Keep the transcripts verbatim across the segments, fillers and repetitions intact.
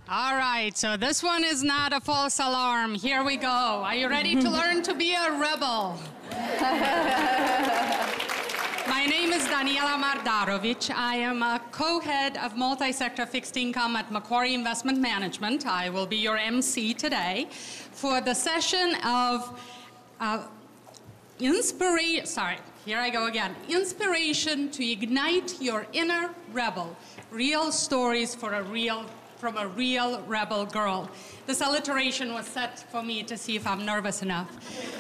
All right, so this one is not a false alarm. Here we go. Are you ready to learn to be a rebel? My name is Daniela Mardarovic. I am a co-head of multi-sector fixed income at Macquarie Investment Management. I will be your M C today for the session of uh, inspiration, sorry, here I go again. Inspiration to ignite your inner rebel. Real stories for a real from a real rebel girl. This alliteration was set for me to see if I'm nervous enough.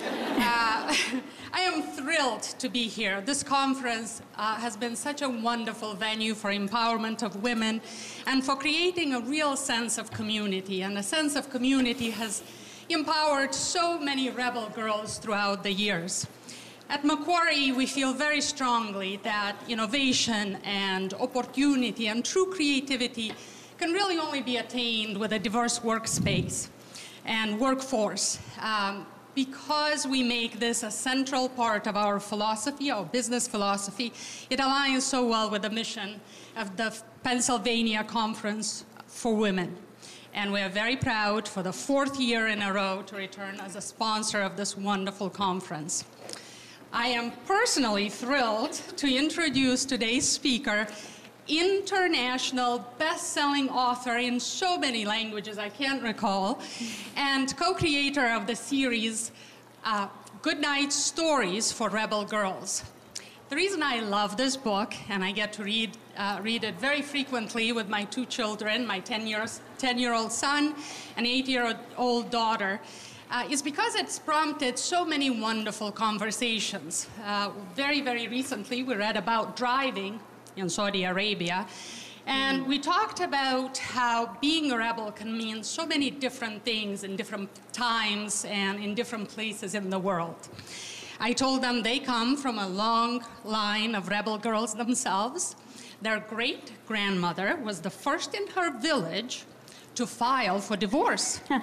Uh, I am thrilled to be here. This conference uh, has been such a wonderful venue for empowerment of women and for creating a real sense of community. And a sense of community has empowered so many rebel girls throughout the years. At Macquarie, we feel very strongly that innovation and opportunity and true creativity can really only be attained with a diverse workspace and workforce. Um, because we make this a central part of our philosophy, our business philosophy, it aligns so well with the mission of the Pennsylvania Conference for Women. And we are very proud for the fourth year in a row to return as a sponsor of this wonderful conference. I am personally thrilled to introduce today's speaker, international best-selling author in so many languages I can't recall, and co-creator of the series uh, Goodnight Stories for Rebel Girls. The reason I love this book, and I get to read, uh, read it very frequently with my two children, my ten-year-old son and eight-year-old daughter, uh, is because it's prompted so many wonderful conversations. Uh, very, very recently, we read about driving in Saudi Arabia. And we talked about how being a rebel can mean so many different things in different times and in different places in the world. I told them they come from a long line of rebel girls themselves. Their great-grandmother was the first in her village to file for divorce. of,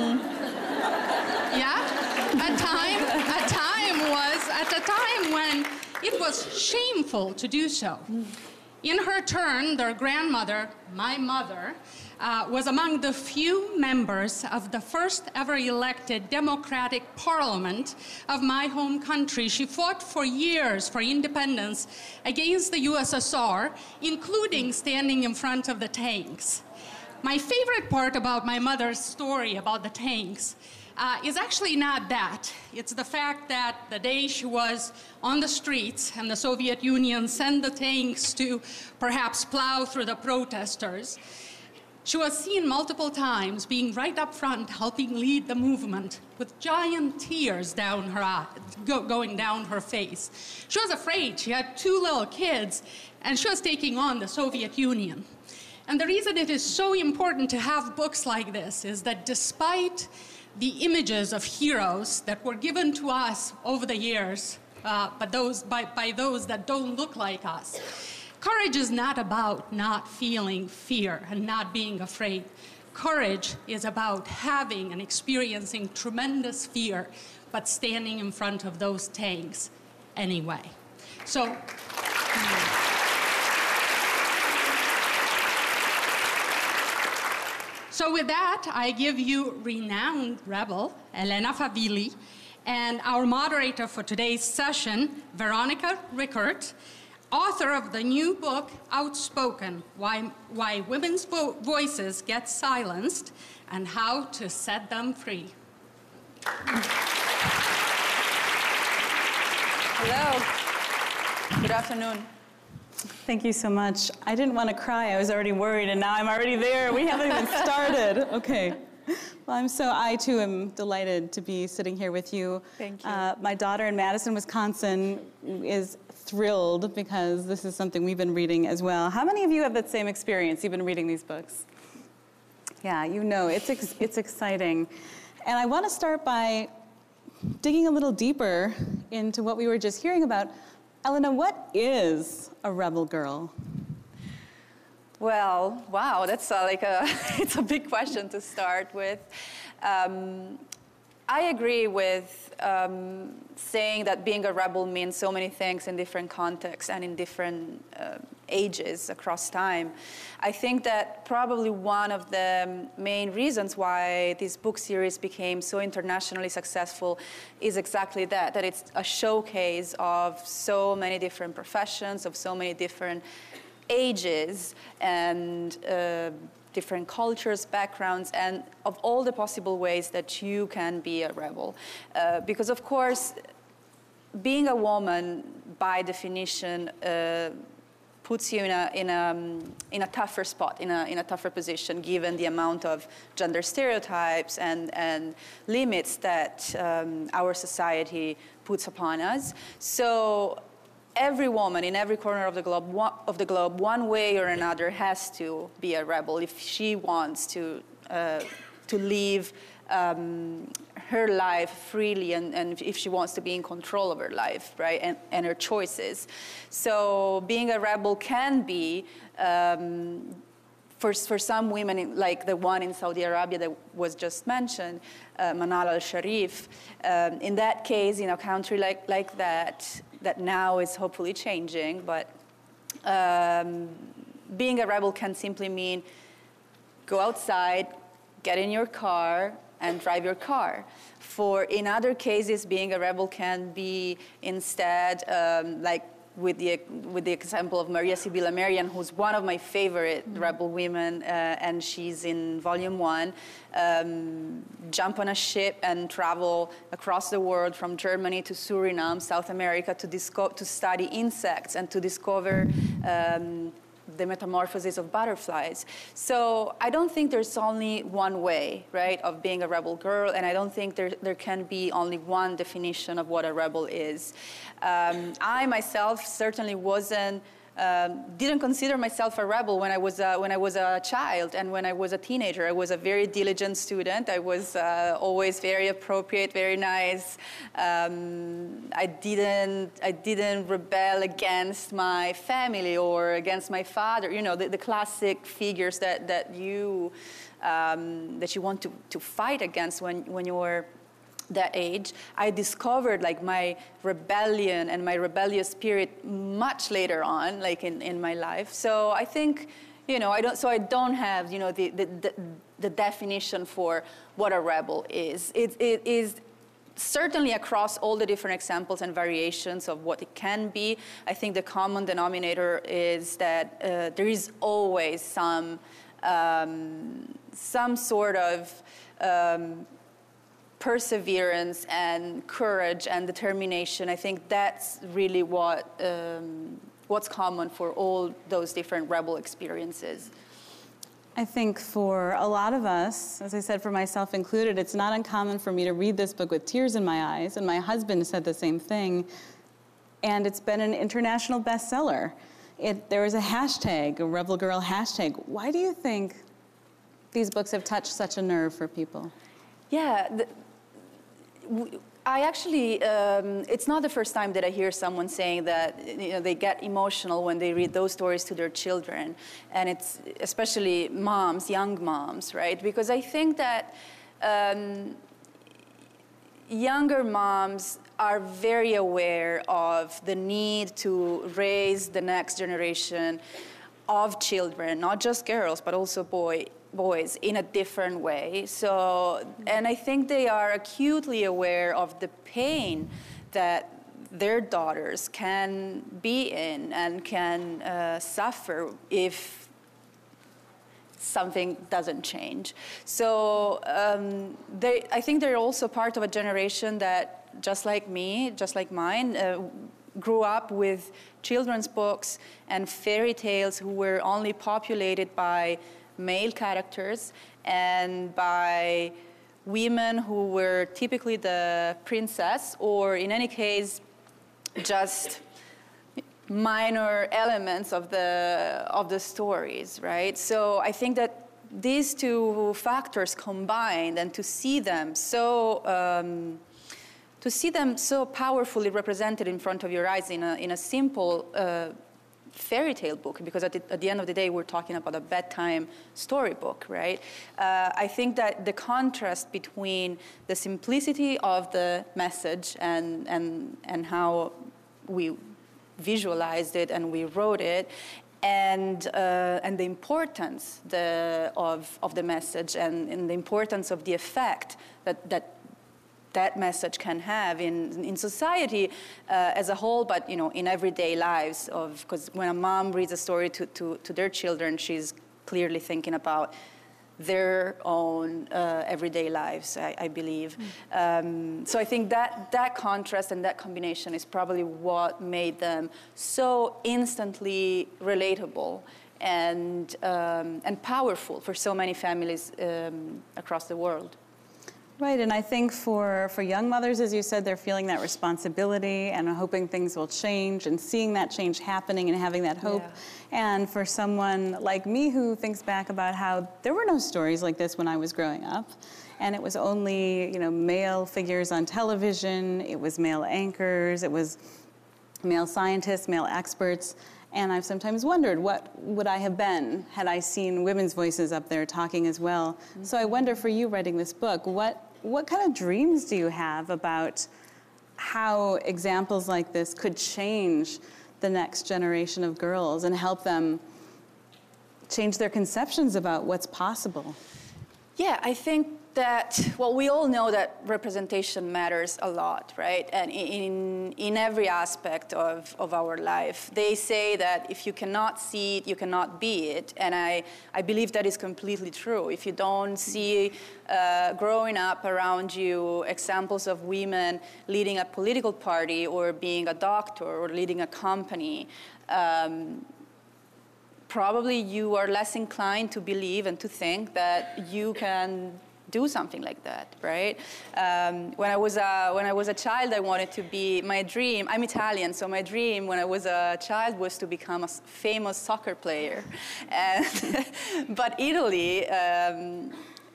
yeah, a time, a time was, at a time when it was shameful to do so. In her turn, their grandmother, my mother, uh, was among the few members of the first ever elected democratic parliament of my home country. She fought for years for independence against the U S S R, including standing in front of the tanks. My favorite part about my mother's story about the tanks Uh, is actually not that. It's the fact that the day she was on the streets and the Soviet Union sent the tanks to perhaps plow through the protesters, she was seen multiple times being right up front helping lead the movement with giant tears down her eye, go, going down her face. She was afraid. She had two little kids and she was taking on the Soviet Union. And the reason it is so important to have books like this is that despite the images of heroes that were given to us over the years, uh, but those, by, by those that don't look like us. Courage is not about not feeling fear and not being afraid. Courage is about having and experiencing tremendous fear, but standing in front of those tanks anyway. So. So with that, I give you renowned rebel, Elena Favilli, and our moderator for today's session, Veronica Rickert, author of the new book, Outspoken, Why, Why Women's Vo Voices Get Silenced and How to Set Them Free. Hello. Good afternoon. Thank you so much. I didn't want to cry. I was already worried, and now I'm already there. We haven't even started. Okay. Well, I'm so, I too am delighted to be sitting here with you. Thank you. Uh, my daughter in Madison, Wisconsin is thrilled because this is something we've been reading as well. How many of you have that same experience? You've been reading these books? Yeah, you know, it's, ex it's exciting. And I want to start by digging a little deeper into what we were just hearing about. Elena, what is a rebel girl? Well, wow, that's uh, like a, it's a big question to start with. Um, I agree with um, saying that being a rebel means so many things in different contexts and in different uh, ages, across time. I think that probably one of the main reasons why this book series became so internationally successful is exactly that, that it's a showcase of so many different professions, of so many different ages, and uh, different cultures, backgrounds, and of all the possible ways that you can be a rebel. Uh, because of course, being a woman, by definition, uh, puts you in a, in, a, in a tougher spot, in a, in a tougher position, given the amount of gender stereotypes and, and limits that um, our society puts upon us. So every woman in every corner of the globe, one, of the globe, one way or another, has to be a rebel if she wants to, uh, to live um, her life freely, and, and if she wants to be in control of her life, right, and, and her choices. So being a rebel can be, um, for, for some women, like the one in Saudi Arabia that was just mentioned, uh, Manal al-Sharif, um, in that case, in a country like, like that, that now is hopefully changing, but um, being a rebel can simply mean go outside, get in your car, and drive your car. For in other cases, being a rebel can be instead, um, like with the, with the example of Maria Sibylla Merian, who's one of my favorite mm-hmm. rebel women, uh, and she's in volume one, um, jump on a ship and travel across the world from Germany to Suriname, South America, to, disco- to study insects and to discover um, the metamorphosis of butterflies. So I don't think there's only one way, right, of being a rebel girl, and I don't think there, there can be only one definition of what a rebel is. Um, I myself certainly wasn't, um, didn't consider myself a rebel when I was a, when I was a child and when I was a teenager. I was a very diligent student. I was uh, always very appropriate, very nice. Um, I didn't I didn't rebel against my family or against my father. You know, the, the classic figures that that you um, that you want to to fight against when when you're that age. I discovered like my rebellion and my rebellious spirit much later on, like in, in my life. So I think, you know, I don't. So I don't have, you know, the the, the, the definition for what a rebel is. It it is certainly across all the different examples and variations of what it can be. I think the common denominator is that uh, there is always some um, some sort of um, perseverance and courage and determination. I think that's really what um, what's common for all those different rebel experiences. I think for a lot of us, as I said, for myself included, it's not uncommon for me to read this book with tears in my eyes, and my husband said the same thing, and it's been an international bestseller. It, there was a hashtag, a Rebel Girl hashtag. Why do you think these books have touched such a nerve for people? Yeah, the, I actually, um, it's not the first time that I hear someone saying that, you know, they get emotional when they read those stories to their children. And it's especially moms, young moms, right? Because I think that um, younger moms are very aware of the need to raise the next generation of children, not just girls, but also boys. boys in a different way. So, and I think they are acutely aware of the pain that their daughters can be in and can uh, suffer if something doesn't change. So um, they, I think they're also part of a generation that, just like me, just like mine, uh, grew up with children's books and fairy tales who were only populated by male characters and by women who were typically the princess, or in any case, just minor elements of the of the stories, right? So I think that these two factors combined, and to see them so um, to see them so powerfully represented in front of your eyes in a in a simple uh, fairy tale book, because at the, at the end of the day, we're talking about a bedtime storybook, right? Uh, I think that the contrast between the simplicity of the message and, and, and how we visualized it and we wrote it, and uh, and the importance the, of of the message and, and the importance of the effect that that that message can have in in society uh, as a whole, but you know, in everyday lives of, because when a mom reads a story to, to, to their children, she's clearly thinking about their own uh, everyday lives, I, I believe. Mm. Um, so I think that that contrast and that combination is probably what made them so instantly relatable and um, and powerful for so many families um, across the world. Right, and I think for, for young mothers, as you said, they're feeling that responsibility and hoping things will change and seeing that change happening and having that hope. Yeah. And for someone like me who thinks back about how there were no stories like this when I was growing up, and it was only, you know, male figures on television, it was male anchors, it was male scientists, male experts. And I've sometimes wondered, what would I have been had I seen women's voices up there talking as well? Mm-hmm. So I wonder, for you writing this book, what what kind of dreams do you have about how examples like this could change the next generation of girls and help them change their conceptions about what's possible? Yeah, I think that, well, we all know that representation matters a lot, right? And in in every aspect of, of our life. They say that if you cannot see it, you cannot be it. And I, I believe that is completely true. If you don't see uh, growing up around you examples of women leading a political party or being a doctor or leading a company, um, probably you are less inclined to believe and to think that you can do something like that, right? Um, when I was a when I was a child, I wanted to be, my dream. I'm Italian, so my dream when I was a child was to become a famous soccer player. And but Italy um,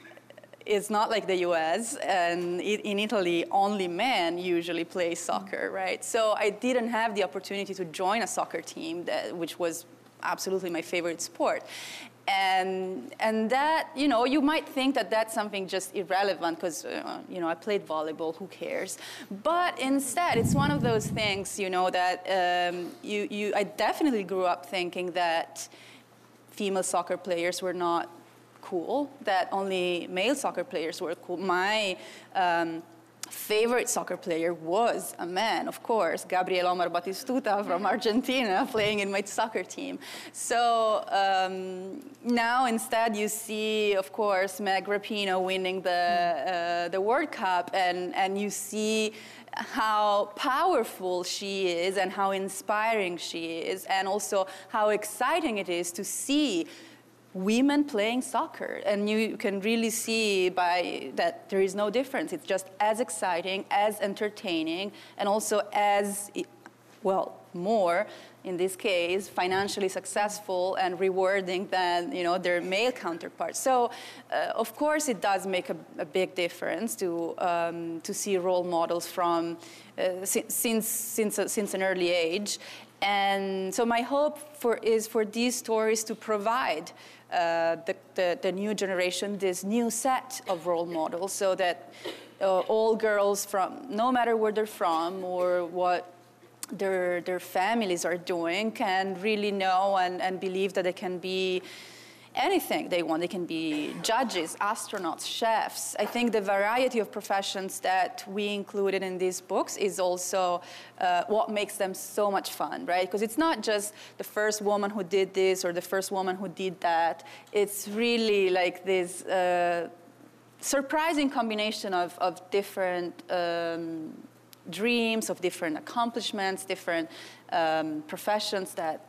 is not like the U S, and in Italy, only men usually play soccer, right? So I didn't have the opportunity to join a soccer team, that, which was absolutely my favorite sport. And and that, you know, you might think that that's something just irrelevant because, uh, you know, I played volleyball, who cares? But instead, it's one of those things, you know, that um, you, you, I definitely grew up thinking that female soccer players were not cool, that only male soccer players were cool. My um, favorite soccer player was a man, of course, Gabriel Omar Batistuta from Argentina, playing in my soccer team. So um, now instead you see, of course, Meg Rapinoe winning the uh, the World Cup, and, and you see how powerful she is and how inspiring she is, and also how exciting it is to see women playing soccer. And you can really see by that there is no difference. It's just as exciting, as entertaining, and also as, well, more, in this case, financially successful and rewarding than, you know, their male counterparts. So, uh, of course, it does make a, a big difference to um, to see role models from uh, si- since since uh, since an early age. And so my hope for is for these stories to provide uh, the, the, the new generation this new set of role models, so that uh, all girls, from no matter where they're from or what their their families are doing, can really know and, and believe that they can be anything they want. They can be judges, astronauts, chefs. I think the variety of professions that we included in these books is also uh, what makes them so much fun, right? Because it's not just the first woman who did this or the first woman who did that. It's really like this uh, surprising combination of, of different um, dreams, of different accomplishments, different um, professions that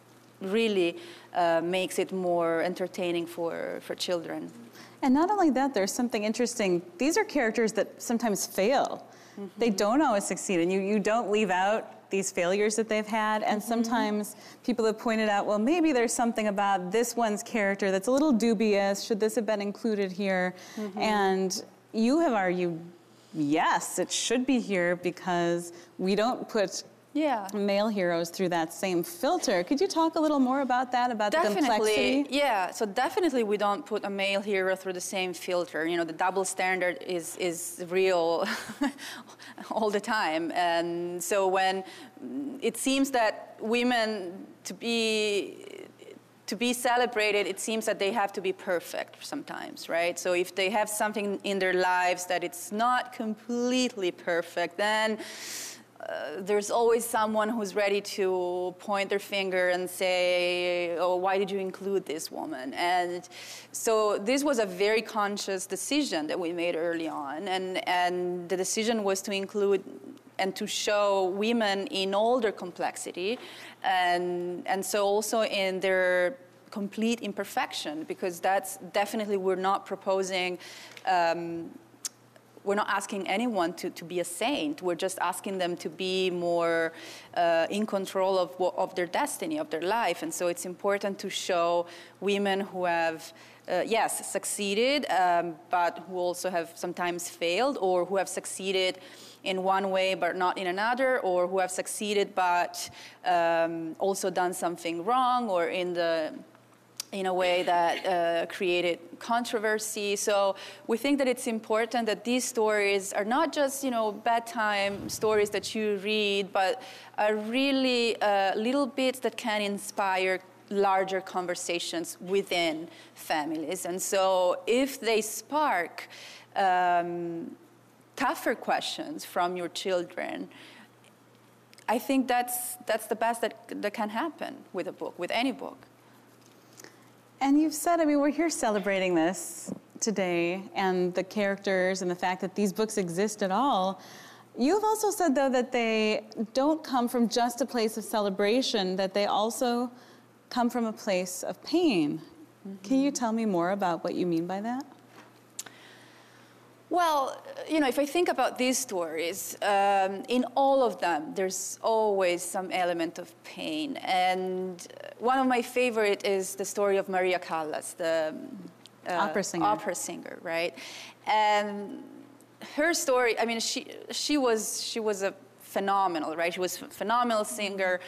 really uh, makes it more entertaining for, for children. And not only that, there's something interesting. These are characters that sometimes fail. Mm-hmm. They don't always succeed, and you, you don't leave out these failures that they've had. And mm-hmm. sometimes people have pointed out, well, maybe there's something about this one's character that's a little dubious. Should this have been included here? Mm-hmm. And you have argued, yes, it should be here because we don't put Yeah. male heroes through that same filter. Could you talk a little more about that, about definitely, the complexity? Yeah, so definitely we don't put a male hero through the same filter. You know, the double standard is, is real all the time. And so when it seems that women to be to be celebrated, it seems that they have to be perfect sometimes, right? So if they have something in their lives that it's not completely perfect, then uh, there's always someone who's ready to point their finger and say, oh, why did you include this woman? And so this was a very conscious decision that we made early on. And, and the decision was to include and to show women in all their complexity, and, and so also in their complete imperfection, because that's definitely, we're not proposing, um, we're not asking anyone to, to be a saint. We're just asking them to be more uh, in control of, of their destiny, of their life. And so it's important to show women who have, uh, yes, succeeded, um, but who also have sometimes failed, or who have succeeded in one way but not in another, or who have succeeded but um, also done something wrong, or in the in a way that uh, created controversy. So we think that it's important that these stories are not just, you know, bedtime stories that you read, but are really uh, little bits that can inspire larger conversations within families. And so if they spark um, tougher questions from your children, I think that's that's the best that, that can happen with a book, with any book. And you've said, I mean, we're here celebrating this today and the characters and the fact that these books exist at all. You've also said, though, that they don't come from just a place of celebration, that they also come from a place of pain. Mm-hmm. Can you tell me more about what you mean by that? Well, you know, if I think about these stories, um, in all of them, there's always some element of pain. And one of my favorite is the story of Maria Callas, the uh, opera singer. opera singer, right? And her story, I mean, she she was she was a phenomenal, right? She was a phenomenal singer,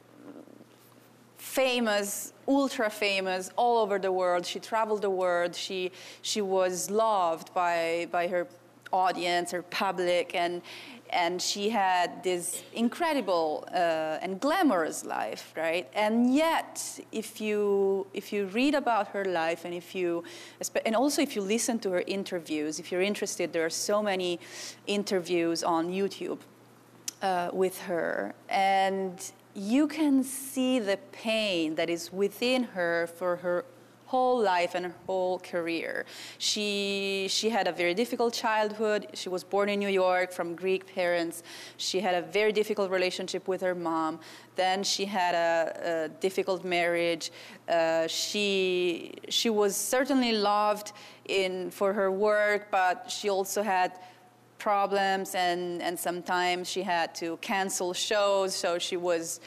famous, ultra famous, all over the world. She traveled the world. She she was loved by by her audience, her public, and and she had this incredible uh, and glamorous life, right? And yet, if you if you read about her life, and if you and also if you listen to her interviews, if you're interested, there are so many interviews on YouTube uh, with her, and you can see the pain that is within her for her whole life and her whole career. She, she had a very difficult childhood. She was born in New York from Greek parents. She had a very difficult relationship with her mom. Then she had a, a difficult marriage. Uh, she, she was certainly loved in, for her work, but she also had problems, and, and sometimes she had to cancel shows, so she was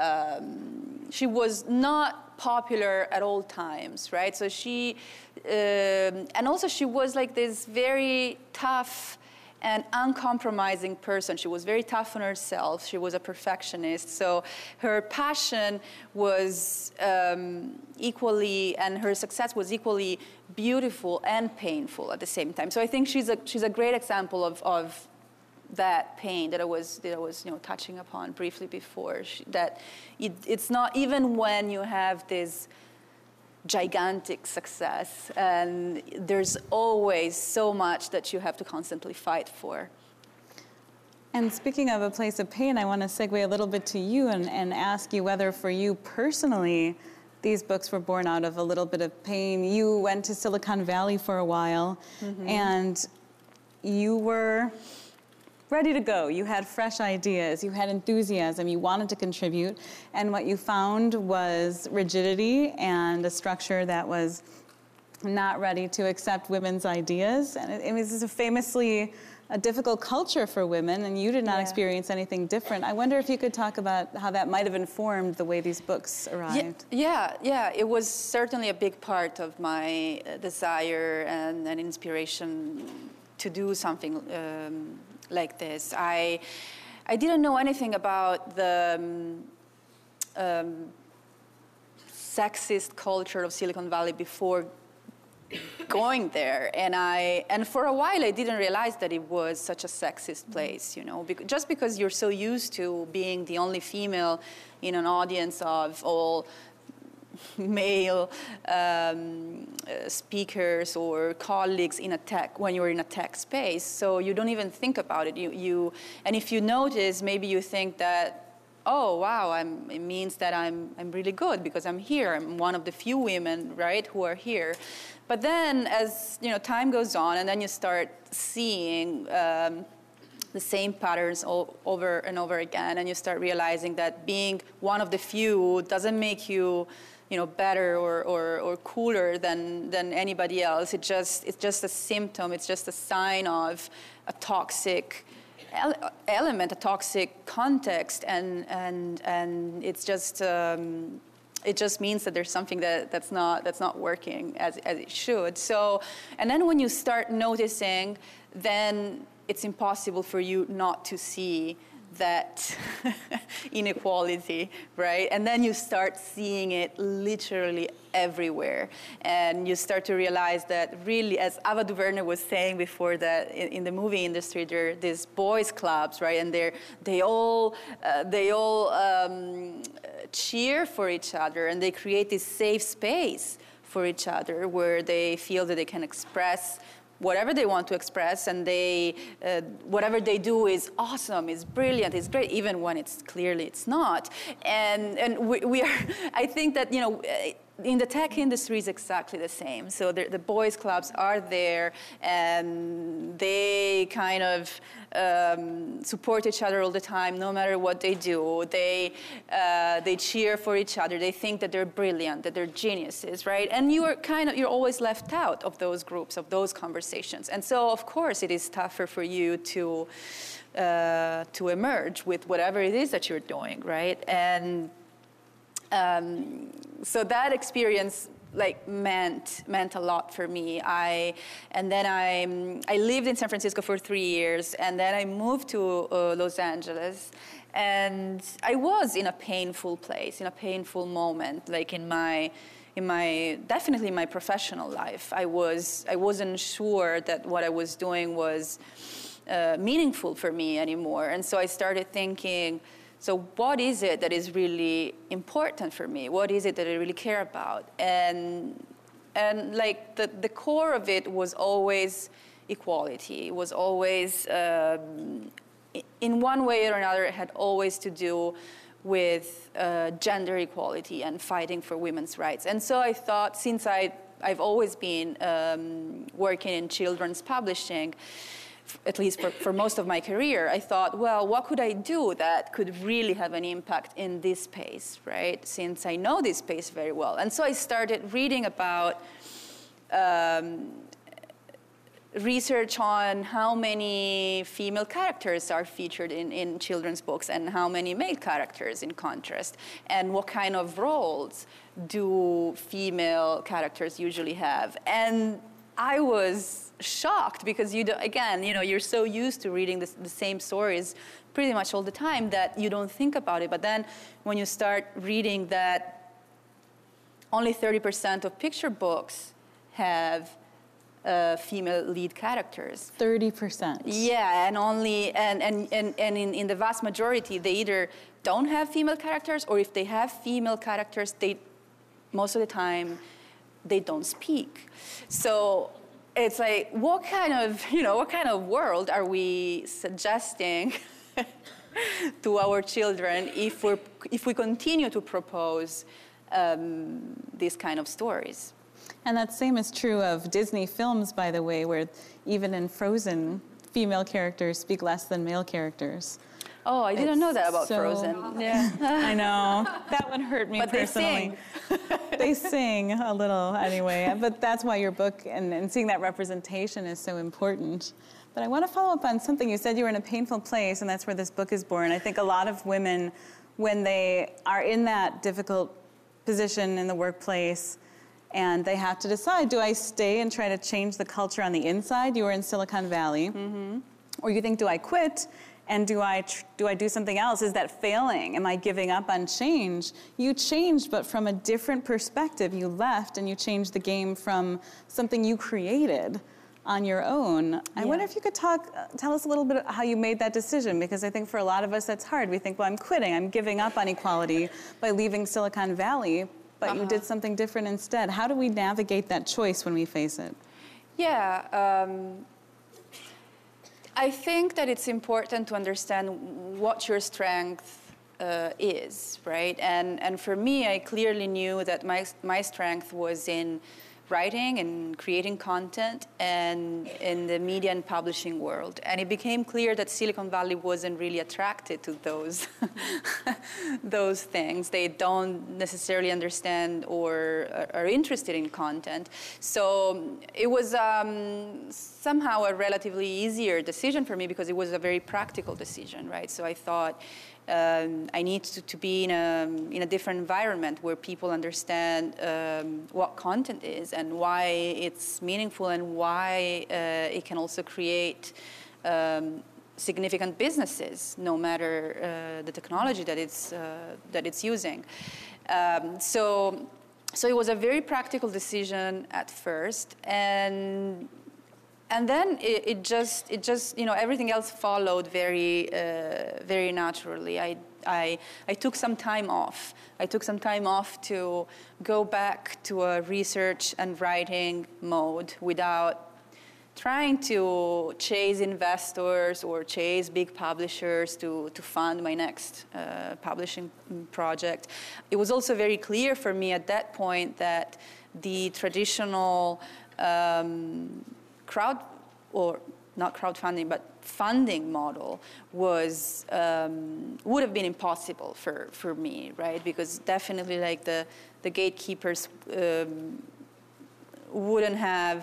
um, she was not popular at all times, right? So she um, and also she was like this very tough and uncompromising person. She was very tough on herself. She was a perfectionist. So her passion was um, equally, and her success was equally beautiful and painful at the same time. So I think she's a she's a great example of of that pain that I was that I was you know touching upon briefly before. She, that it, it's not even when you have this gigantic success, and there's always so much that you have to constantly fight for. And speaking of a place of pain, I want to segue a little bit to you and, and ask you whether for you personally, these books were born out of a little bit of pain. You went to Silicon Valley for a while, mm-hmm. and you were ready to go. You had fresh ideas, you had enthusiasm, you wanted to contribute, and what you found was rigidity and a structure that was not ready to accept women's ideas. And it, it was a famously a difficult culture for women, and you did not yeah. experience anything different. I wonder if you could talk about how that might have informed the way these books arrived. Yeah, yeah, yeah. It was certainly a big part of my uh, desire and, and inspiration to do something um, like this. I I didn't know anything about the um, um, sexist culture of Silicon Valley before going there, and I and for a while I didn't realize that it was such a sexist place. You know, because, just because you're so used to being the only female in an audience of all male um, uh, speakers or colleagues in a tech when you're in a tech space. So you don't even think about it. You, you, and if you notice, maybe you think that, oh wow, I'm, it means that I'm I'm really good because I'm here. I'm one of the few women, right, who are here. But then, as you know, time goes on, and then you start seeing Um, the same patterns all, over and over again, and you start realizing that being one of the few doesn't make you, you know, better or, or, or cooler than, than anybody else. It just, it's just a symptom. It's just a sign of a toxic ele- element, a toxic context, and and and it's just. Um, It just means that there's something that, that's not that's not working as, as it should. So, and then when you start noticing, then it's impossible for you not to see that inequality, right? And then you start seeing it literally everywhere. And you start to realize that really, as Ava DuVernay was saying before, that in, in the movie industry, there are these boys clubs, right? And they're, they all, uh, they all um, cheer for each other, and they create this safe space for each other where they feel that they can express whatever they want to express, and they, uh, whatever they do is awesome, is brilliant, is great, even when it's clearly it's not. And and we, we are, I think that, you know, in the tech industry is exactly the same. So the, the boys clubs are there, and they kind of um, support each other all the time, no matter what they do. They uh, they cheer for each other. They think that they're brilliant, that they're geniuses, right? And you are kind of you're always left out of those groups, of those conversations. And so, of course, it is tougher for you to uh, to emerge with whatever it is that you're doing, right? And Um, so that experience like meant meant a lot for me. I and then I I lived in San Francisco for three years, and then I moved to uh, Los Angeles, and I was in a painful place, in a painful moment, like in my in my definitely in my professional life. I was I wasn't sure that what I was doing was uh, meaningful for me anymore, and so I started thinking, so what is it that is really important for me? What is it that I really care about? And and like the, the core of it was always equality. It was always, um, in one way or another, it had always to do with uh, gender equality and fighting for women's rights. And so I thought, since I, I've always been um, working in children's publishing, at least for, for most of my career, I thought, well, what could I do that could really have an impact in this space, right? Since I know this space very well. And so I started reading about um, research on how many female characters are featured in, in children's books and how many male characters in contrast, and what kind of roles do female characters usually have. And I was shocked because, you do, again, you know, you're so used to reading this, the same stories pretty much all the time that you don't think about it. But then when you start reading that only thirty percent of picture books have uh, female lead characters. thirty percent. Yeah, and only, and, and, and, and in, in the vast majority, they either don't have female characters, or if they have female characters, they, most of the time, they don't speak. So it's like, what kind of, you know, what kind of world are we suggesting to our children if we if we continue to propose um, these kind of stories? And that same is true of Disney films, by the way, where even in Frozen, female characters speak less than male characters. Oh, I didn't It's know that about so, Frozen. Yeah, I know. That one hurt me but personally. They sing. They sing a little anyway. But that's why your book and, and seeing that representation is so important. But I want to follow up on something. You said you were in a painful place, and that's where this book is born. I think a lot of women, when they are in that difficult position in the workplace, and they have to decide, do I stay and try to change the culture on the inside? You were in Silicon Valley. Mm-hmm. Or you think, do I quit? And do I, tr- do I do something else? Is that failing? Am I giving up on change? You changed, but from a different perspective. You left and you changed the game from something you created on your own. I yeah. wonder if you could talk, uh, tell us a little bit how you made that decision, because I think for a lot of us that's hard. We think, well, I'm quitting, I'm giving up on equality by leaving Silicon Valley. but uh-huh. you did something different instead. How do we navigate that choice when we face it? Yeah, um, I think that it's important to understand what your strength uh, is, right? And and for me, I clearly knew that my my strength was in writing and creating content and in the media and publishing world. And it became clear that Silicon Valley wasn't really attracted to those, those things. They don't necessarily understand or are interested in content. So it was um, somehow a relatively easier decision for me because it was a very practical decision, right? So I thought, Um, I need to, to be in a, in a different environment where people understand um, what content is and why it's meaningful and why uh, it can also create um, significant businesses, no matter uh, the technology that it's, uh, that it's using. Um, so, so it was a very practical decision at first, and And then it, it just, it just, you know, everything else followed very, uh, very naturally. I, I, I took some time off. I took some time off to go back to a research and writing mode without trying to chase investors or chase big publishers to, to fund my next uh, publishing project. It was also very clear for me at that point that the traditional um, crowd, or not crowdfunding, but funding model was um, would have been impossible for, for me, right? Because definitely, like the the gatekeepers um, wouldn't have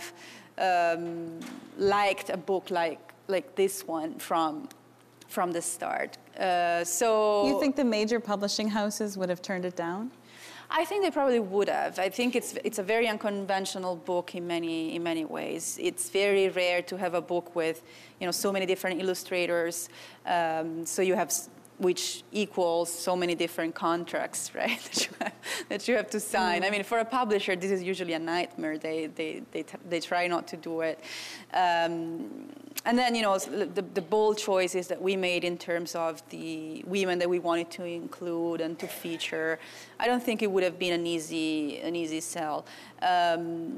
um, liked a book like like this one from from the start. Uh, so you think the major publishing houses would have turned it down? I think they probably would have. I think it's it's a very unconventional book in many in many ways. It's very rare to have a book with, you know, so many different illustrators. Um, so you have, which equals so many different contracts, right? that, you have, that you have to sign. Mm. I mean, for a publisher, this is usually a nightmare. They they they t- they try not to do it. Um, And then, you know, the, the bold choices that we made in terms of the women that we wanted to include and to feature, I don't think it would have been an easy, an easy sell. Um,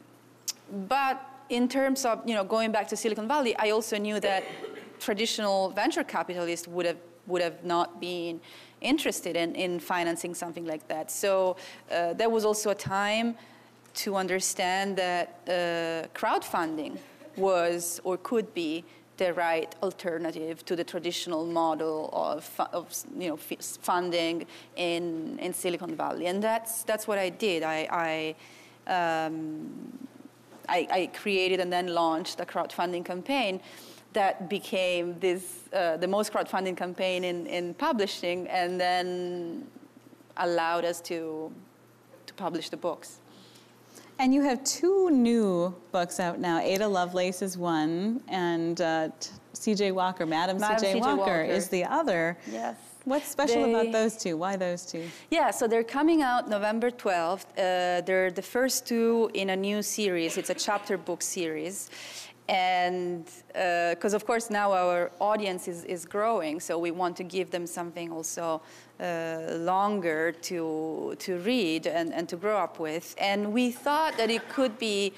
but in terms of, you know, going back to Silicon Valley, I also knew that traditional venture capitalists would have would have not been interested in, in financing something like that. So uh, there was also a time to understand that uh, crowdfunding was or could be the right alternative to the traditional model of, of you know, funding in in Silicon Valley, and that's that's what I did. I I, um, I, I created and then launched a crowdfunding campaign that became this uh, the most crowdfunding campaign in, in publishing, and then allowed us to to publish the books. And you have two new books out now. Ada Lovelace is one, and uh, C J Walker, Madam, Madam C J Walker. Walker is the other. Yes. What's special they, about those two? Why those two? Yeah, so they're coming out November twelfth. Uh, they're the first two in a new series. It's a chapter book series. And because, uh, of course, now our audience is, is growing, so we want to give them something also uh, longer to to read and, and to grow up with. And we thought that it could be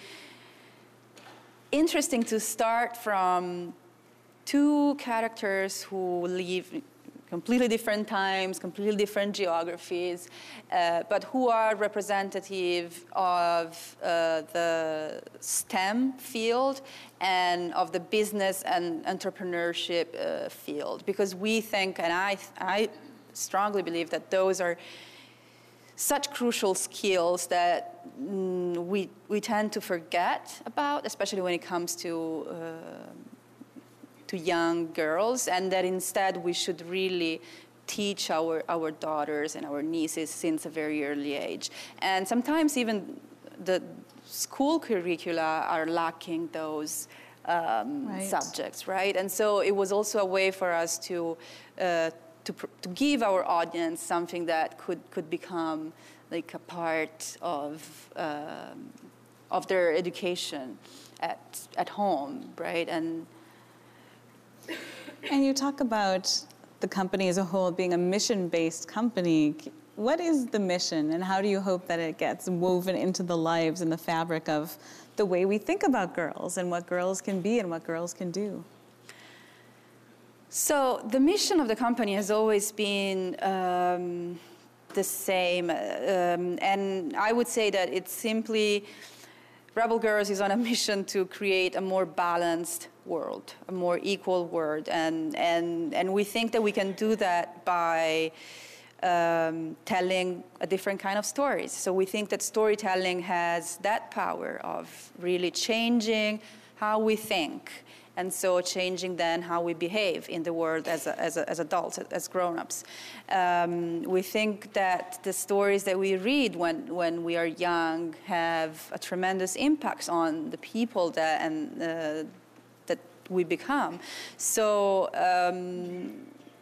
interesting to start from two characters who live completely different times, completely different geographies, uh, but who are representative of uh, the STEM field and of the business and entrepreneurship uh, field. Because we think, and I, I strongly believe that those are such crucial skills that mm, we, we tend to forget about, especially when it comes to uh, to young girls, and that instead we should really teach our, our daughters and our nieces since a very early age. And sometimes even the school curricula are lacking those um, right. subjects, right? And so it was also a way for us to uh, to, pr- to give our audience something that could, could become like a part of um, of their education at at home, right? And And you talk about the company as a whole being a mission-based company. what is the mission, and how do you hope that it gets woven into the lives and the fabric of the way we think about girls and what girls can be and what girls can do? So the mission of the company has always been um, the same, um, and I would say that it's simply Rebel Girls is on a mission to create a more balanced world, a more equal world, and and and we think that we can do that by um, telling a different kind of stories. So we think that storytelling has that power of really changing how we think, and so changing then how we behave in the world as a, as, a, as adults, as grown-ups. Um, we think that the stories that we read when, when we are young have a tremendous impact on the people that and uh, that we become. So um,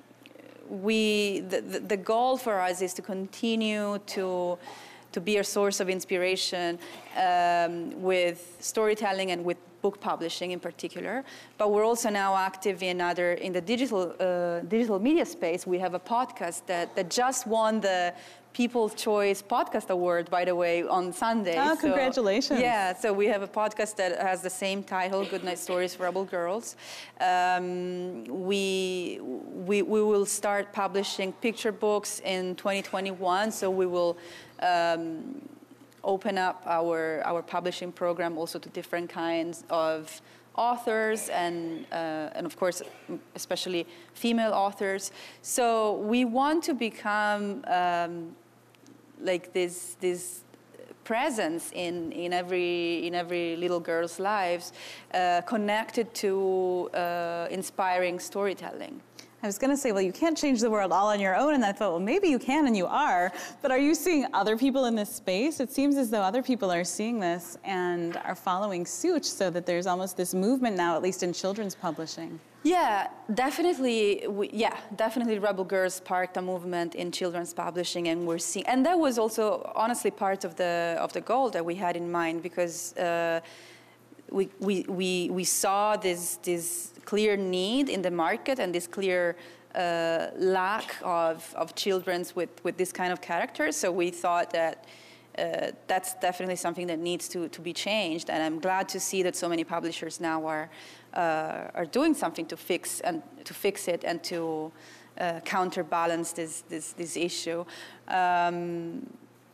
we the, the, the goal for us is to continue to to be a source of inspiration um, with storytelling and with book publishing in particular, but we're also now active in other in the digital uh, digital media space. We have a podcast that, that just won the People's Choice Podcast Award, by the way, on Sunday. Oh, so, congratulations! Yeah, so we have a podcast that has the same title, Goodnight Stories for Rebel Girls. Um, we we we will start publishing picture books in twenty twenty-one. So we will. Um, open up our, our publishing program also to different kinds of authors and, uh, and of course, especially female authors. So we want to become um, like this, this presence in, in, every, in every little girl's lives uh, connected to uh, inspiring storytelling. I was going to say, well, you can't change the world all on your own, and I thought, well, maybe you can, and you are, but are you seeing other people in this space? It seems as though other people are seeing this and are following suit, so that there's almost this movement now, at least in children's publishing. Yeah, definitely. We, yeah, definitely. Rebel Girls sparked a movement in children's publishing, and we're seeing, and that was also honestly part of the of the goal that we had in mind, because uh, we we we we saw this this. clear need in the market and this clear uh, lack of, of children's with, with this kind of characters. So we thought that uh, that's definitely something that needs to, to be changed. And I'm glad to see that so many publishers now are uh, are doing something to fix and to fix it and to uh, counterbalance this this, this issue. Um,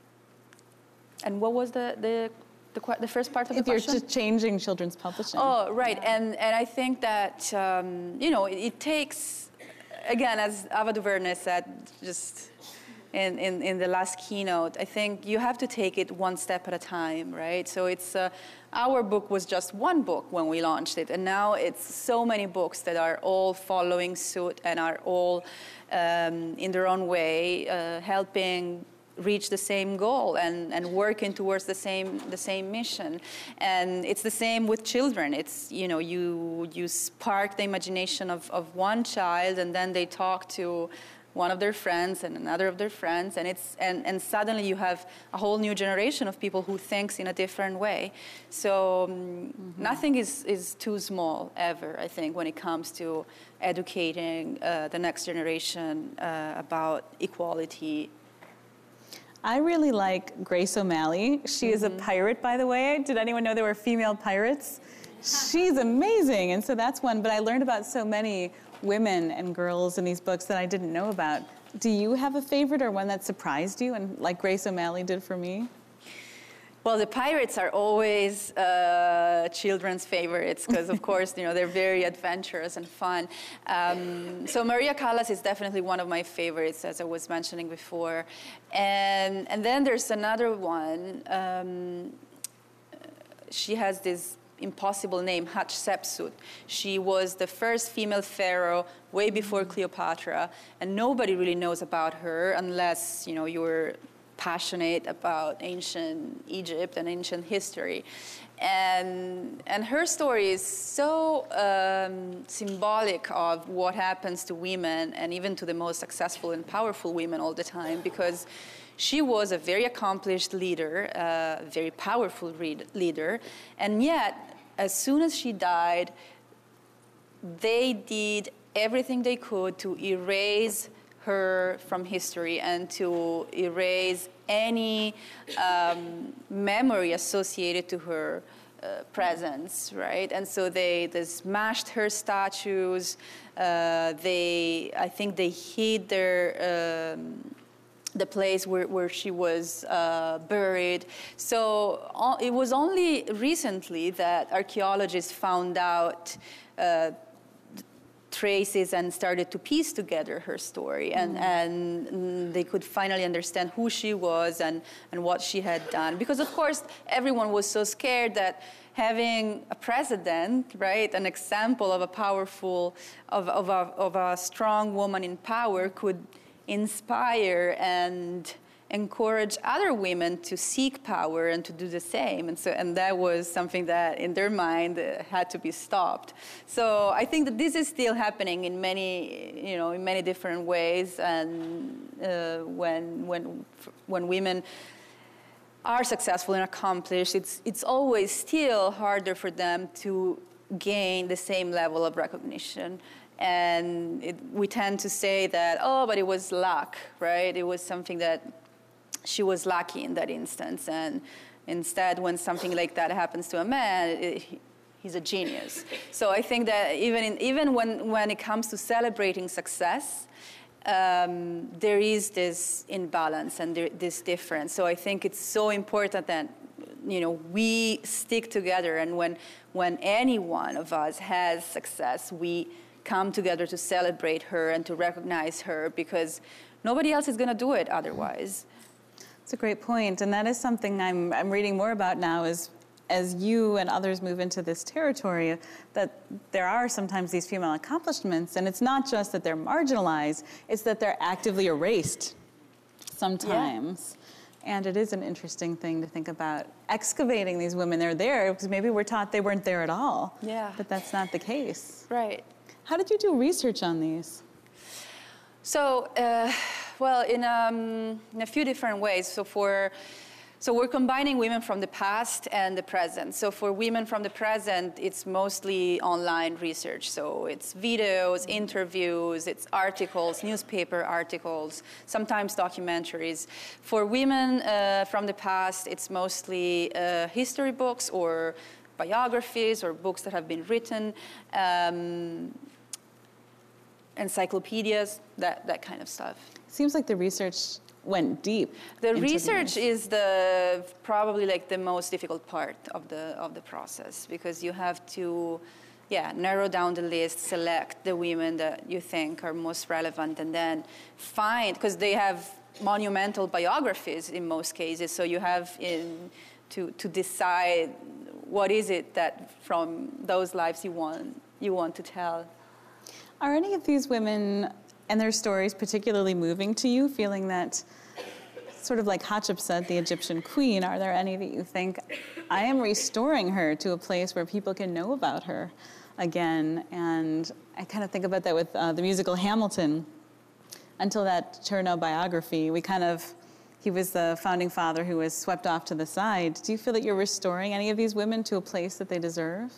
and what was the the The, the first part of the if question? If you're just changing children's publishing. Oh, right. Yeah. And and I think that, um, you know, it, it takes, again, as Ava DuVernay said just in, in, in the last keynote, I think you have to take it one step at a time, right? So it's, uh, our book was just one book when we launched it, and now it's so many books that are all following suit and are all, um, in their own way, uh, helping reach the same goal and, and working towards the same the same mission. And it's the same with children. It's, you know, you you spark the imagination of, of one child, and then they talk to one of their friends and another of their friends, and it's and, and suddenly you have a whole new generation of people who thinks in a different way. So um, mm-hmm. nothing is, is too small ever, I think, when it comes to educating uh, the next generation uh, about equality. I really like Grace O'Malley. She mm-hmm. is a pirate, by the way. Did anyone know there were female pirates? She's amazing, and so that's one. But I learned about so many women and girls in these books that I didn't know about. Do you have a favorite or one that surprised you, and like Grace O'Malley did for me? Well, the pirates are always uh, children's favorites because, of course, you know, they're very adventurous and fun. Um, so Maria Callas is definitely one of my favorites, as I was mentioning before. And and then there's another one. Um, she has this impossible name, Hatshepsut. She was the first female pharaoh way before Cleopatra, and nobody really knows about her unless, you know, you're passionate about ancient Egypt and ancient history. And, and her story is so um, symbolic of what happens to women, and even to the most successful and powerful women all the time, because she was a very accomplished leader, a uh, very powerful read, leader, and yet, as soon as she died, they did everything they could to erase her from history and to erase any um, memory associated to her uh, presence, right? And so they, they smashed her statues. Uh, they, I think they hid their, um, the place where, where she was uh, buried. So uh, it was only recently that archaeologists found out uh, traces and started to piece together her story, and, mm. and they could finally understand who she was and, and what she had done. Because of course, everyone was so scared that having a president, right, an example of a powerful, of, of, a, of a strong woman in power could inspire and encourage other women to seek power and to do the same. And so, and that was something that in their mind uh, had to be stopped. So I think that this is still happening in many, you know, in many different ways. And uh, when, when, when women are successful and accomplished, it's, it's always still harder for them to gain the same level of recognition. And it, we tend to say that, oh, but it was luck, right? It was something that she was lucky in that instance. And instead, when something like that happens to a man, it, he's a genius. So I think that even, in, even when, when it comes to celebrating success, um, there is this imbalance and there, this difference. So I think it's so important that, you know, we stick together. And when, when any one of us has success, we come together to celebrate her and to recognize her, because nobody else is going to do it otherwise. It's a great point, and that is something I'm, I'm reading more about now is, as you and others move into this territory, that there are sometimes these female accomplishments, and it's not just that they're marginalized, it's that they're actively erased sometimes. Yeah. And it is an interesting thing to think about. Excavating these women, they're there, because maybe we're taught they weren't there at all. Yeah. But that's not the case. Right. How did you do research on these? So, uh, well, in, um, in a few different ways. So for, so we're combining women from the past and the present. So for women from the present, it's mostly online research. So it's videos, interviews, it's articles, newspaper articles, sometimes documentaries. For women uh, from the past, it's mostly uh, history books or biographies or books that have been written. Um, encyclopedias, that, that kind of stuff. Seems like the research went deep. The research is the probably like the most difficult part of the of the process, because you have to, yeah, narrow down the list, select the women that you think are most relevant, and then find, because they have monumental biographies in most cases, so you have in to to decide what is it that from those lives you want you want to tell. Are any of these women and their stories particularly moving to you, feeling that, sort of like Hatshepsut, the Egyptian queen, are there any that you think, I am restoring her to a place where people can know about her again? And I kind of think about that with uh, the musical Hamilton. Until that Chernow biography, we kind of, he was the founding father who was swept off to the side. Do you feel that you're restoring any of these women to a place that they deserve?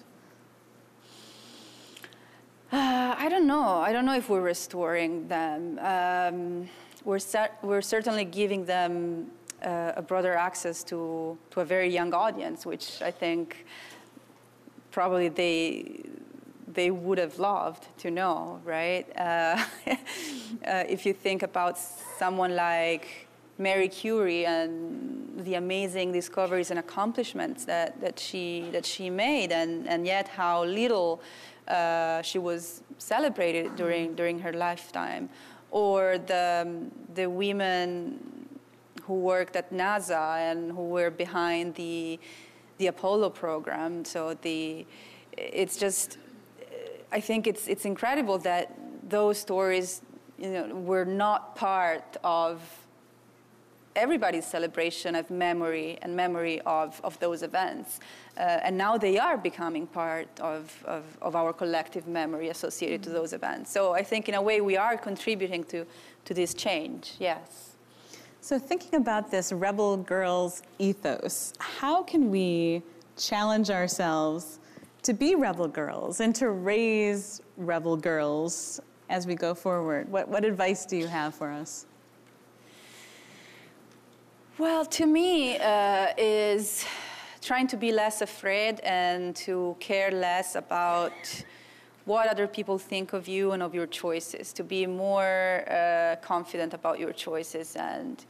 Uh, I don't know. I don't know if we're restoring them. Um, we're, cer- we're certainly giving them uh, a broader access to, to a very young audience, which I think probably they they would have loved to know, right? Uh, uh, if you think about someone like Marie Curie and the amazing discoveries and accomplishments that, that she that she made, and, and yet how little Uh, she was celebrated during during her lifetime, or the the women who worked at NASA and who were behind the the Apollo program. So the it's just I think it's it's incredible that those stories, you know, were not part of everybody's celebration of memory and memory of, of those events. Uh, and now they are becoming part of, of, of our collective memory associated mm-hmm. to those events. So I think in a way we are contributing to, to this change, yes. So thinking about this Rebel Girls ethos, how can we challenge ourselves to be rebel girls and to raise rebel girls as we go forward? What, what advice do you have for us? Well, to me, uh, is trying to be less afraid and to care less about what other people think of you and of your choices, to be more uh, confident about your choices and,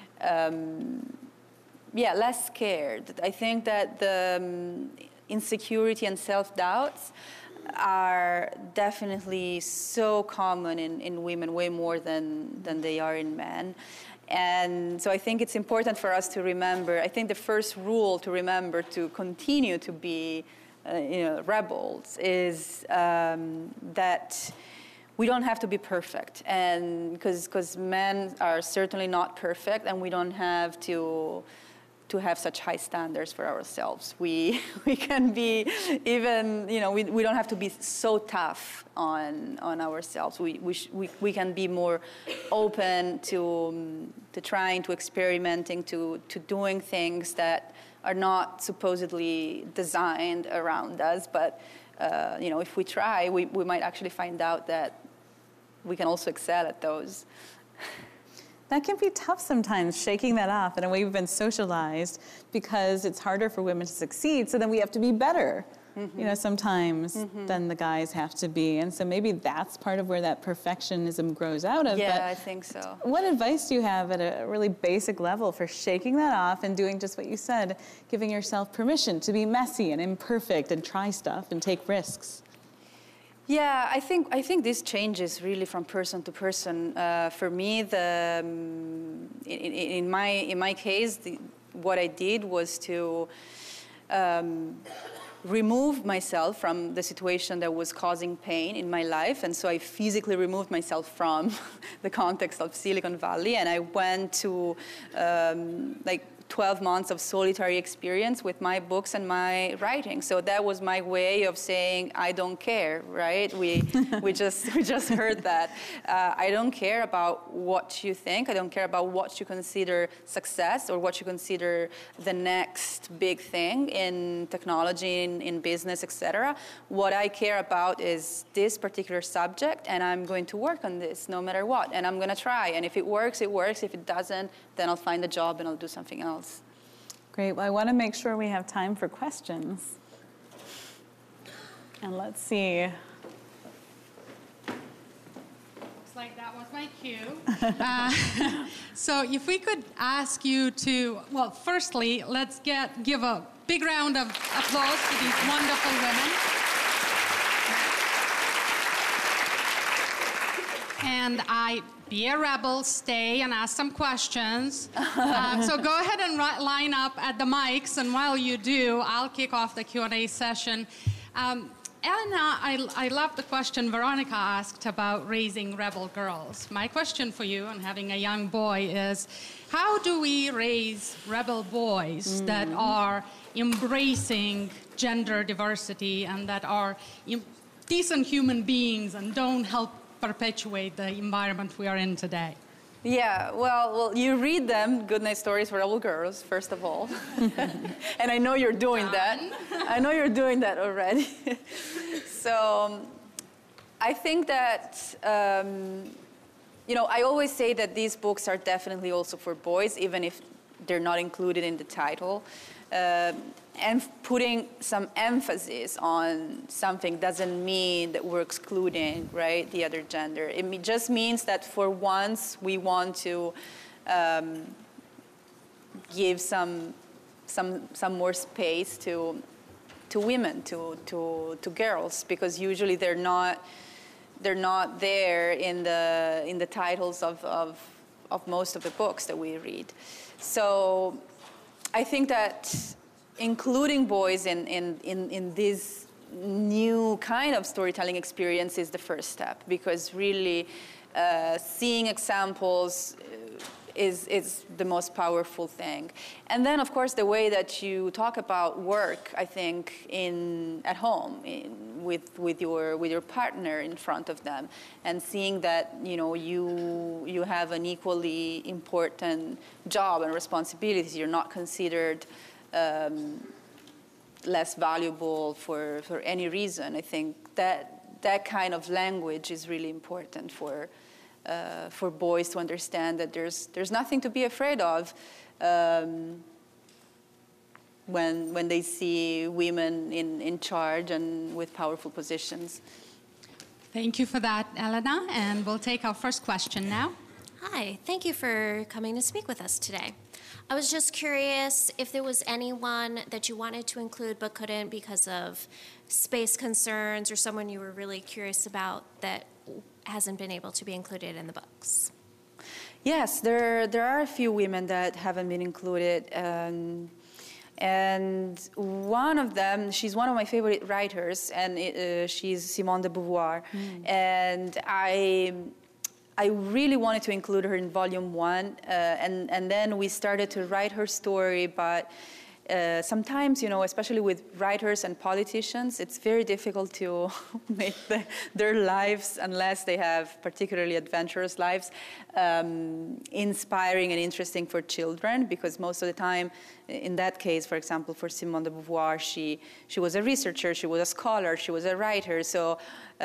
um, yeah, less scared. I think that the um, insecurity and self-doubts are definitely so common in, in women, way more than, than they are in men. And so I think it's important for us to remember, I think the first rule to remember to continue to be uh, you know, rebels is um, that we don't have to be perfect. And because because men are certainly not perfect, and we don't have to to have such high standards for ourselves. We we can be even, you know, we, we don't have to be so tough on on ourselves. We we sh- we, we can be more open to um, to trying, to experimenting, to to doing things that are not supposedly designed around us. But uh, you know, if we try, we, we might actually find out that we can also excel at those. That can be tough sometimes, shaking that off. In a way, we've been socialized because it's harder for women to succeed, so then we have to be better, mm-hmm. you know, sometimes mm-hmm. than the guys have to be. And so maybe that's part of where that perfectionism grows out of. Yeah, but I think so. What advice do you have at a really basic level for shaking that off and doing just what you said, giving yourself permission to be messy and imperfect and try stuff and take risks? Yeah, I think I think this changes really from person to person. Uh, for me, the um, in, in my in my case, the, what I did was to um, remove myself from the situation that was causing pain in my life, and so I physically removed myself from the context of Silicon Valley, and I went to um, like. twelve months of solitary experience with my books and my writing. So that was my way of saying, I don't care, right? We we just we just heard that. Uh, I don't care about what you think. I don't care about what you consider success or what you consider the next big thing in technology, in, in business, et cetera. What I care about is this particular subject, and I'm going to work on this no matter what. And I'm going to try. And if it works, it works. If it doesn't, then I'll find a job and I'll do something else. Great. Well, I want to make sure we have time for questions. And let's see. Looks like that was my cue. uh, so if we could ask you to, well, firstly, let's get give a big round of applause to these wonderful women. And I, be a rebel, stay and ask some questions. um, so go ahead and ri- line up at the mics, and while you do, I'll kick off the Q and A session. Um, Elena, I, I love the question Veronica asked about raising rebel girls. My question for you, and having a young boy, is how do we raise rebel boys mm. that are embracing gender diversity and that are im- decent human beings and don't help perpetuate the environment we are in today? Yeah, well, well, you read them, Good Night Stories for Rebel Girls, first of all. And I know you're doing that. I know you're doing that already. So um, I think that, um, you know, I always say that these books are definitely also for boys, even if they're not included in the title. Uh, and putting some emphasis on something doesn't mean that we're excluding, right, the other gender. It me- just means that for once we want to um, give some some some more space to to women, to to to girls, because usually they're not they're not there in the in the titles of of, of most of the books that we read. So I think that including boys in, in, in, in this new kind of storytelling experience is the first step, because really uh, seeing examples is, is the most powerful thing. And then, of course, the way that you talk about work, I think, in at home, in, with, with, your, with your partner in front of them, and seeing that, you know, you, you have an equally important job and responsibilities. You're not considered Um, less valuable for, for any reason. I think that that kind of language is really important for uh, for boys to understand that there's there's nothing to be afraid of um, when when they see women in, in charge and with powerful positions. Thank you for that, Elena, and we'll take our first question now. Hi, thank you for coming to speak with us today. I was just curious if there was anyone that you wanted to include but couldn't because of space concerns, or someone you were really curious about that hasn't been able to be included in the books. Yes, there there are a few women that haven't been included. Um, and one of them, she's one of my favorite writers, and it, uh, she's Simone de Beauvoir. Mm. And I I really wanted to include her in volume one, uh, and, and then we started to write her story, but uh, sometimes, you know, especially with writers and politicians, it's very difficult to make the, their lives, unless they have particularly adventurous lives, um, inspiring and interesting for children, because most of the time, in that case, for example, for Simone de Beauvoir, she, she was a researcher, she was a scholar, she was a writer, so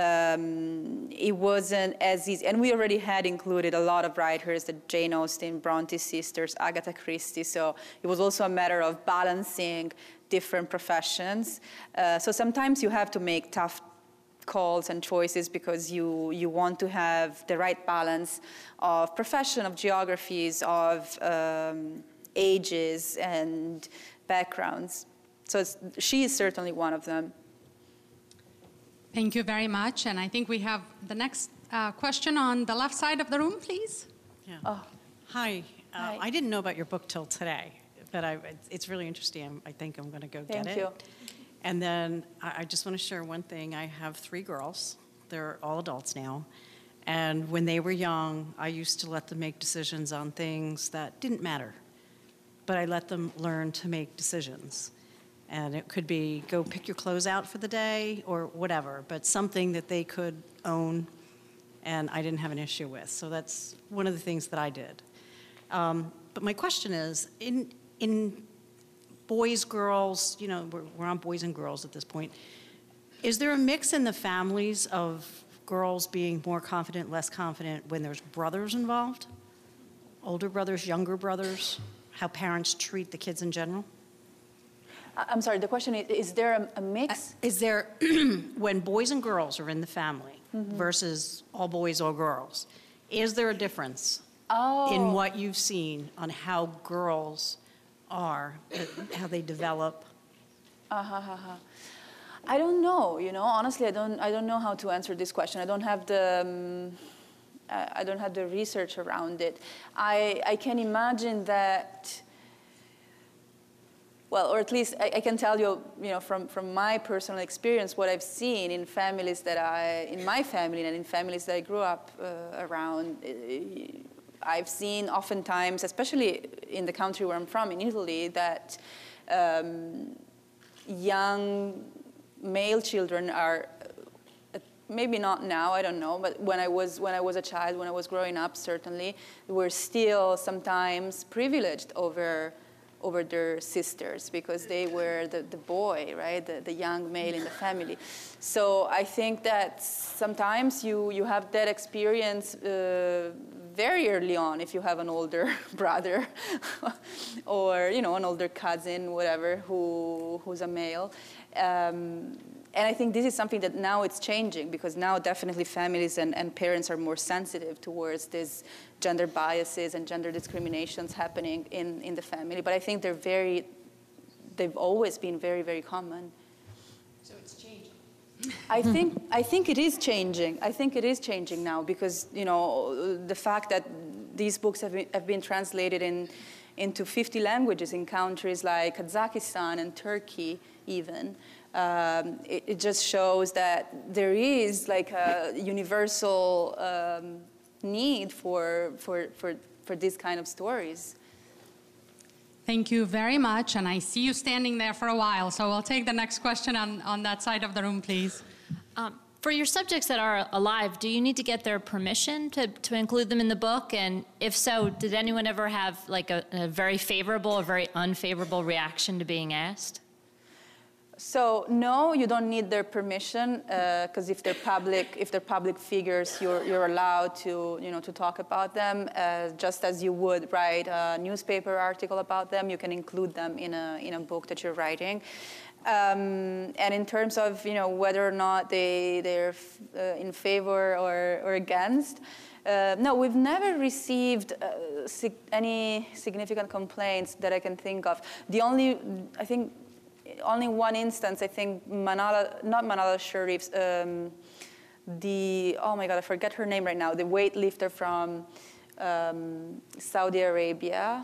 um, it wasn't as easy. And we already had included a lot of writers, the Jane Austen, Bronte sisters, Agatha Christie, so it was also a matter of balancing different professions. Uh, so sometimes you have to make tough calls and choices because you, you want to have the right balance of profession, of geographies, of um, ages and backgrounds. So it's, she is certainly one of them. Thank you very much. And I think we have the next uh, question on the left side of the room, please. Yeah. Oh. Hi. Uh, Hi. I didn't know about your book till today, but I, it's really interesting. I think I'm going to go Thank get you. it. And then I, I just want to share one thing. I have three girls. They're all adults now. And when they were young, I used to let them make decisions on things that didn't matter. But I let them learn to make decisions. And it could be go pick your clothes out for the day or whatever, but something that they could own and I didn't have an issue with. So that's one of the things that I did. Um, but my question is, in, in boys, girls, you know, we're, we're on boys and girls at this point, is there a mix in the families of girls being more confident, less confident when there's brothers involved? Older brothers, younger brothers? How parents treat the kids in general? I'm sorry, the question is, is there a, a mix? Uh, is there, when boys and girls are in the family mm-hmm. versus all boys or girls, is there a difference oh. in what you've seen on how girls are, uh, how they develop? Uh-huh, uh-huh. I don't know, you know, honestly, I don't, I don't know how to answer this question. I don't have the... Um, I don't have the research around it. I, I can imagine that, well, or at least I, I can tell you, you know, from, from my personal experience, what I've seen in families that I, in my family and in families that I grew up uh, around, I've seen oftentimes, especially in the country where I'm from, in Italy, that um, young male children are, maybe not now, I don't know, but when I was when I was a child, when I was growing up, certainly, were still sometimes privileged over over their sisters because they were the, the boy, right, the, the young male in the family. So I think that sometimes you, you have that experience uh, very early on if you have an older brother or, you know, an older cousin, whatever, who who's a male. Um, And I think this is something that now it's changing because now definitely families and, and parents are more sensitive towards these gender biases and gender discriminations happening in, in the family. But I think they're very, they've always been very, very common. So it's changing. I think, I think it is changing. I think it is changing now because, you know, the fact that these books have been, have been translated in, into fifty languages in countries like Kazakhstan and Turkey even. Um, it, it just shows that there is like a universal um, need for, for, for, for these kind of stories. Thank you very much, and I see you standing there for a while, so we'll take the next question on, on that side of the room, please. Um, for your subjects that are alive, do you need to get their permission to, to include them in the book? And if so, did anyone ever have like a, a very favorable or very unfavorable reaction to being asked? So no, you don't need their permission, because uh, if they're public, if they're public figures, you're you're allowed to you know to talk about them, uh, just as you would write a newspaper article about them. You can include them in a in a book that you're writing. Um, and in terms of you know whether or not they they're uh, in favor or or against. Uh, no, we've never received uh, sig- any significant complaints that I can think of. The only, I think, only one instance, I think, Manala, not Manala Sharif's, um, the, oh my God, I forget her name right now, the weightlifter from um, Saudi Arabia.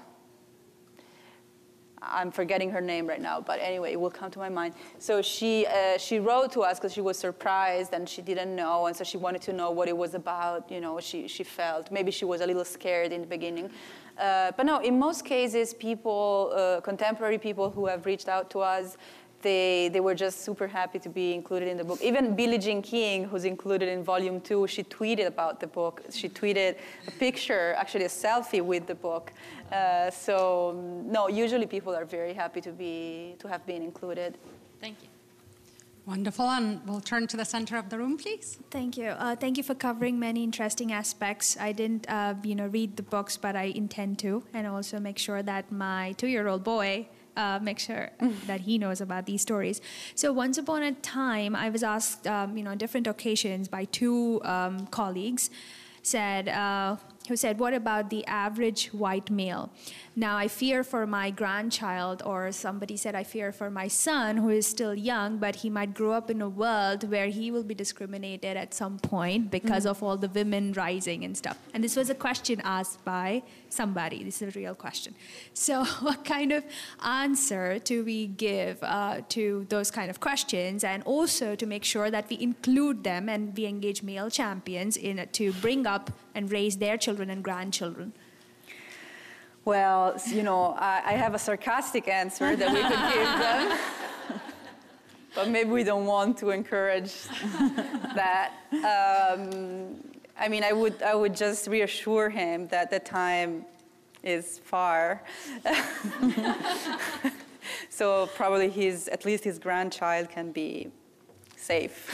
I'm forgetting her name right now, but anyway, it will come to my mind. So she uh, she wrote to us because she was surprised and she didn't know, and so she wanted to know what it was about. You know, she she felt maybe she was a little scared in the beginning, uh, but no. In most cases, people, uh, contemporary people who have reached out to us, they they were just super happy to be included in the book. Even Billie Jean King, who's included in volume two, she tweeted about the book. She tweeted a picture, actually a selfie with the book. Uh, so no, usually people are very happy to be to have been included. Thank you. Wonderful, and we'll turn to the center of the room, please. Thank you. Uh, thank you for covering many interesting aspects. I didn't, uh, you know, read the books, but I intend to, and also make sure that my two-year-old boy uh, make sure that he knows about these stories. So once upon a time, I was asked, um, you know, on different occasions by two um, colleagues, said. Uh, who said, what about the average white male? Now, I fear for my grandchild, or somebody said, I fear for my son, who is still young, but he might grow up in a world where he will be discriminated at some point because mm. of all the women rising and stuff. And this was a question asked by somebody. This is a real question. So what kind of answer do we give uh, to those kind of questions, and also to make sure that we include them and we engage male champions in to bring up and raise their children and grandchildren? Well, you know, I, I have a sarcastic answer that we could give them, but maybe we don't want to encourage that. Um, I mean, I would, I would just reassure him that the time is far. So probably his, at least his grandchild can be safe.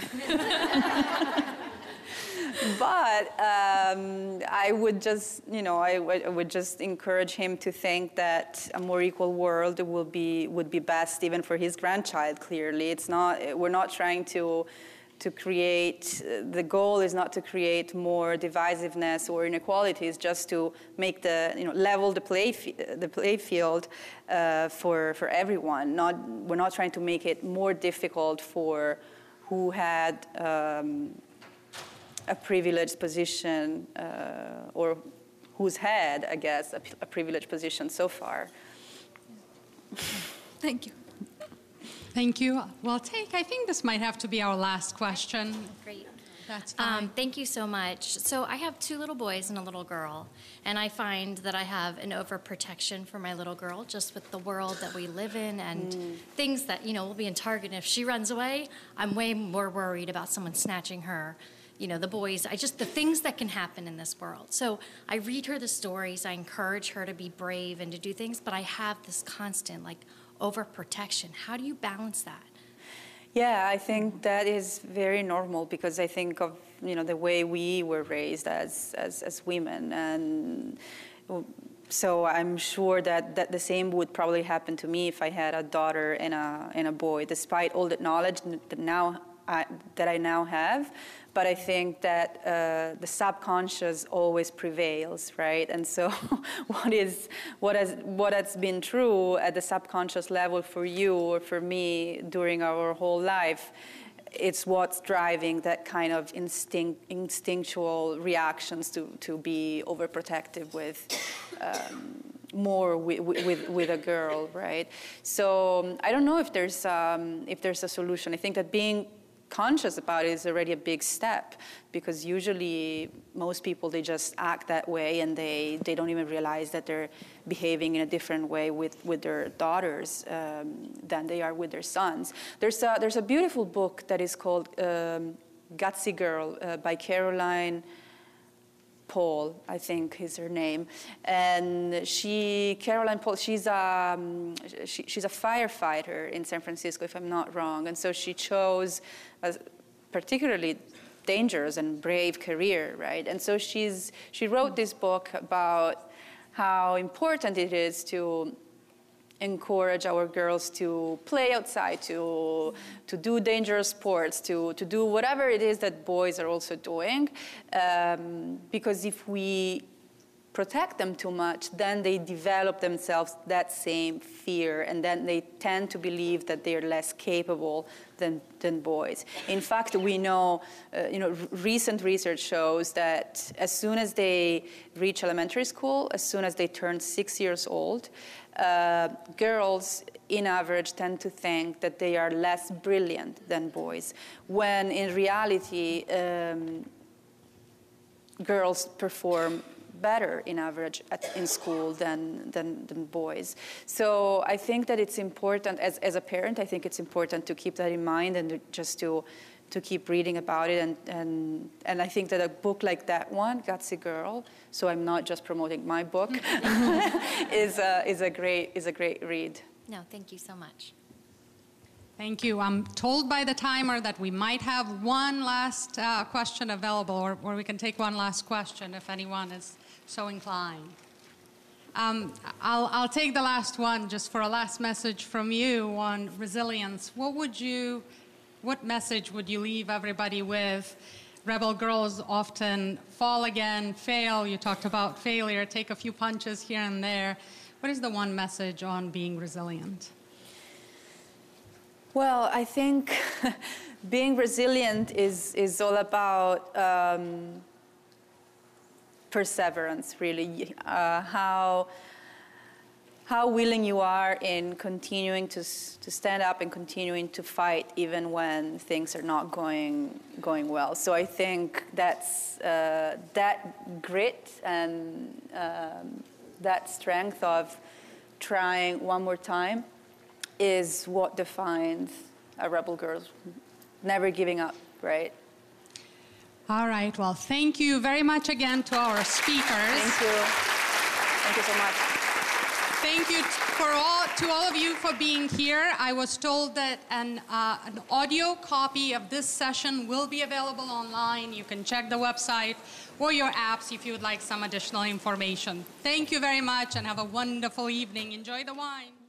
But um, I would just, you know, I, w- I would just encourage him to think that a more equal world will be would be best even for his grandchild. Clearly, it's not. We're not trying to to create. The goal is not to create more divisiveness or inequality. It's just to make the, you know, level the play the play field uh, for for everyone. Not we're not trying to make it more difficult for who had. Um, a privileged position, uh, or who's had, I guess, a, a privileged position so far. Thank you. Thank you. Well, take, I think this might have to be our last question. Great. That's fine. Um, thank you so much. So I have two little boys and a little girl, and I find that I have an overprotection for my little girl, just with the world that we live in and mm. things that, you know, will be in Target. And if she runs away, I'm way more worried about someone snatching her. You know, the boys, I just, the things that can happen in this world. So I read her the stories, I encourage her to be brave and to do things, but I have this constant, like, overprotection. How do you balance that? Yeah, I think that is very normal, because I think of, you know, the way we were raised as as, as women. And so I'm sure that, that the same would probably happen to me if I had a daughter and a, and a boy, despite all the knowledge that now I, that I now have. But I think that uh, the subconscious always prevails, right? And so, what is what has what has been true at the subconscious level for you or for me during our whole life, it's what's driving that kind of instinct, instinctual reactions to to be overprotective with. Um, more with, with with a girl, right? So I don't know if there's um, if there's a solution. I think that being conscious about it is already a big step, because usually most people, they just act that way and they, they don't even realize that they're behaving in a different way with, with their daughters um, than they are with their sons. There's a, there's a beautiful book that is called um, Gutsy Girl uh, by Caroline Paul, I think is her name, and she, Caroline Paul, she's a um, she, she's a firefighter in San Francisco, if I'm not wrong, and so she chose a particularly dangerous and brave career, right? And so she's she wrote this book about how important it is to encourage our girls to play outside, to to do dangerous sports, to to do whatever it is that boys are also doing, um, because if we protect them too much, then they develop themselves that same fear, and then they tend to believe that they're less capable than than boys. In fact, we know, uh, you know, r- recent research shows that as soon as they reach elementary school, as soon as they turn six years old, uh, girls, in average, tend to think that they are less brilliant than boys, when in reality, um, girls perform better in average at, in school than, than than boys. So I think that it's important, as, as a parent, I think it's important to keep that in mind and to, just to to keep reading about it. And, and and I think that a book like that one, Gutsy Girl, so I'm not just promoting my book, is a, is a great is a great read. No, thank you so much. Thank you. I'm told by the timer that we might have one last uh, question available, or, or we can take one last question if anyone is so inclined. Um, I'll, I'll take the last one just for a last message from you on resilience. What would you, what message would you leave everybody with? Rebel girls often fall again, fail. You talked about failure, take a few punches here and there. What is the one message on being resilient? Well, I think being resilient is, is all about um, perseverance, really. Uh, how, how willing you are in continuing to, to stand up and continuing to fight even when things are not going, going well. So I think that's, uh, that grit and um, that strength of trying one more time is what defines a rebel girl. Never giving up, right? All right, well, thank you very much again to our speakers. Thank you. Thank you so much. Thank you for all, to all of you for being here. I was told that an, uh, an audio copy of this session will be available online. You can check the website or your apps if you would like some additional information. Thank you very much and have a wonderful evening. Enjoy the wine.